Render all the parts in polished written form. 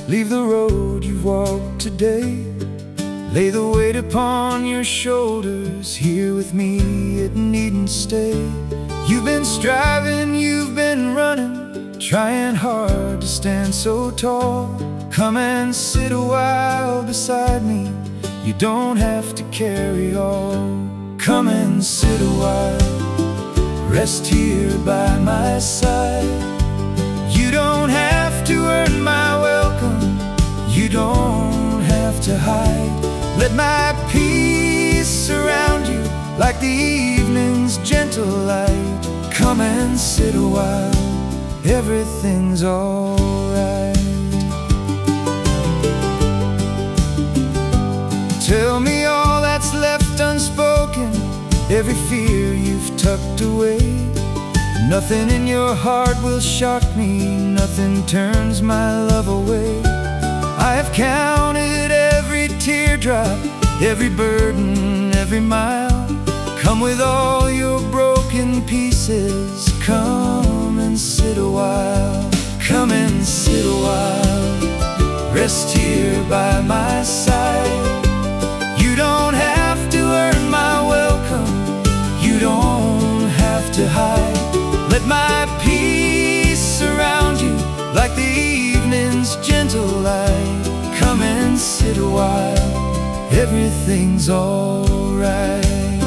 Leave the road you've walked today. Lay the weight upon your shoulders. Here with me, it needn't stay. You've been striving, you've been running, trying hard to stand so tall. Come and sit a while beside me. You don't have to carry all. Come and sit a while, rest here by my side. You don't have to earn my welcome, you don't have to hide. Let my peace surround you like the evening's gentle light. Come and sit a while, everything's alright. Tell me all that's left unspoken, every fear you've tucked away. Nothing in your heart will shock me, nothing turns my love away. I have counted every teardrop, every burden, every mile. Come with all your broken pieces, come and sit a while. Come and sit a while, rest here by my side. You don't have to earn my welcome, you don't have to hide. Let my peace surround you like the evening's gentle light. Come and sit a while, everything's alright.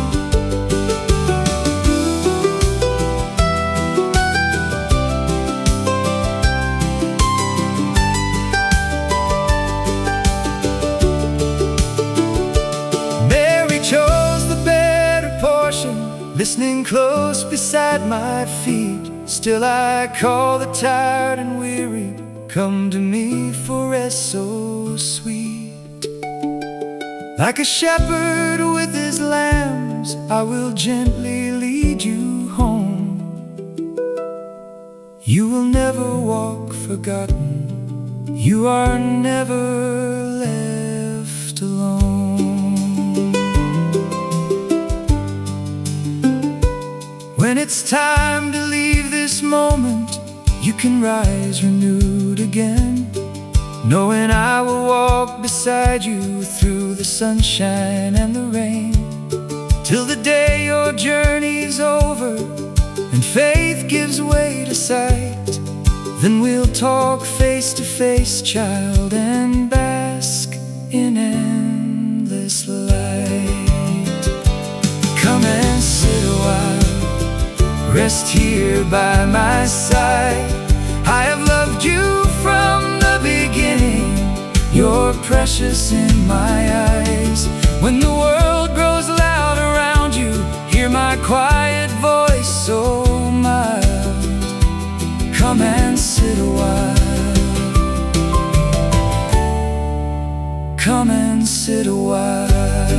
Mary chose the better portion, listening close beside my feet. Still I call the tired and weary, come to me for rest so sweet. Like a shepherd with his lambs, I will gently lead you home. You will never walk forgotten, you are never left alone. When it's time to leave this moment, you can rise renewed again, knowing I will walk beside you through the sunshine and the rain, till the day your journey's over and faith gives way to sight. Then we'll talk face to face, child, and bask in endless light. Come and sit a while, rest here by my side. I have loved you from the beginning, you're precious in my eyes. When the world grows loud around you, hear my quiet voice so mild. Come and sit a while, come and sit a while.